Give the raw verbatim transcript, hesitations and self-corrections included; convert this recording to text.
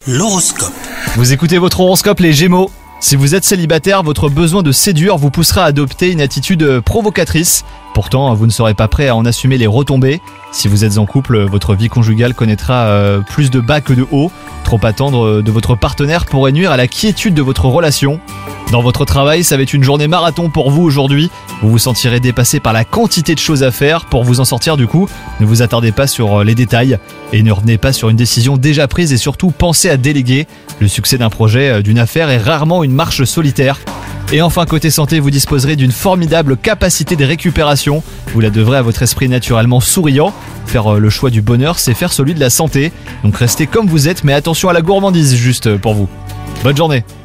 L'horoscope. Vous écoutez votre horoscope les Gémeaux. Si vous êtes célibataire, votre besoin de séduire vous poussera à adopter une attitude provocatrice. Pourtant, vous ne serez pas prêt à en assumer les retombées. Si vous êtes en couple, votre vie conjugale connaîtra euh, plus de bas que de hauts. Trop attendre de votre partenaire pourrait nuire à la quiétude de votre relation. Dans votre travail, ça va être une journée marathon pour vous aujourd'hui. Vous vous sentirez dépassé par la quantité de choses à faire. Pour vous en sortir du coup, ne vous attardez pas sur les détails et ne revenez pas sur une décision déjà prise et surtout pensez à déléguer. Le succès d'un projet, d'une affaire est rarement une marche solitaire. Et enfin, côté santé, vous disposerez d'une formidable capacité de récupération. Vous la devrez à votre esprit naturellement souriant. Faire le choix du bonheur, c'est faire celui de la santé. Donc restez comme vous êtes, mais attention à la gourmandise juste pour vous. Bonne journée.